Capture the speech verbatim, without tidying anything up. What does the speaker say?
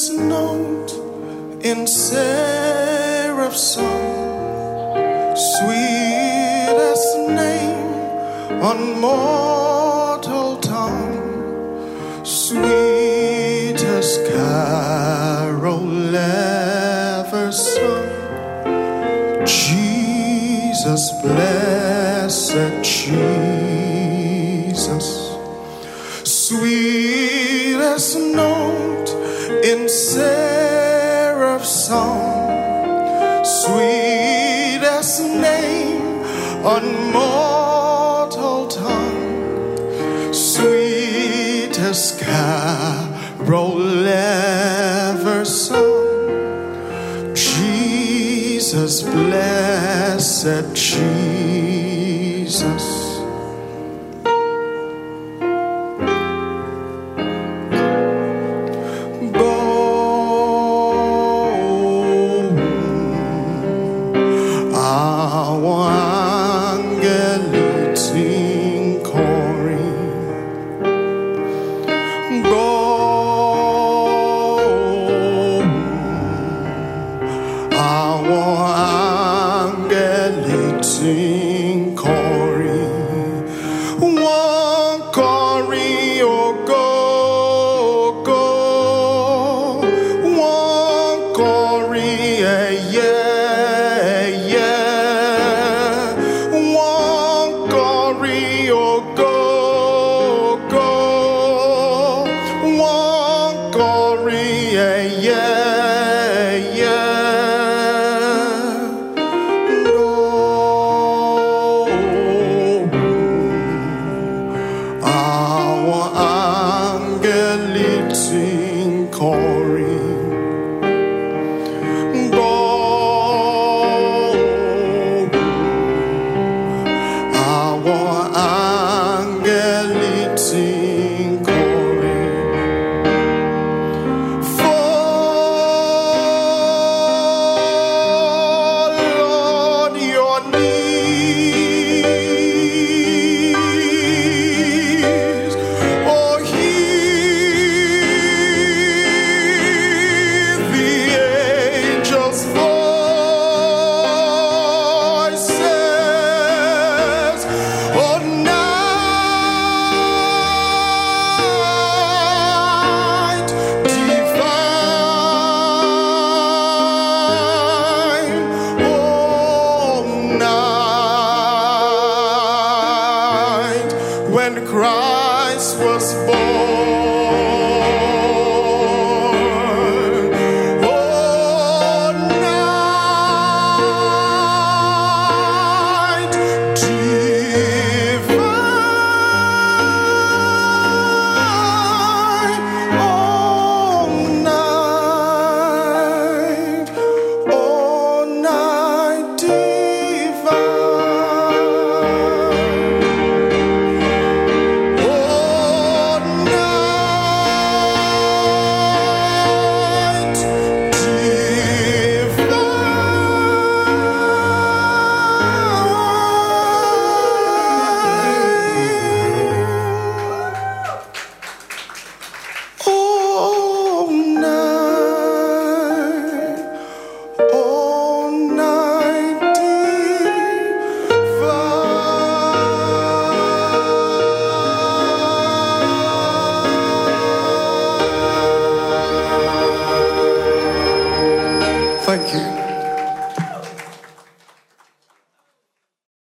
Sweetest note in seraph song, sweetest name on mortal tongue, sweetest carol ever sung. Jesus, blessed Jesus, sweetest note in seraph song, sweetest name on mortal tongue, sweetest carol ever sung. Jesus, blessed Jesus. Christ was born. Oh, night divine. Oh, night, oh, night divine. Thank you.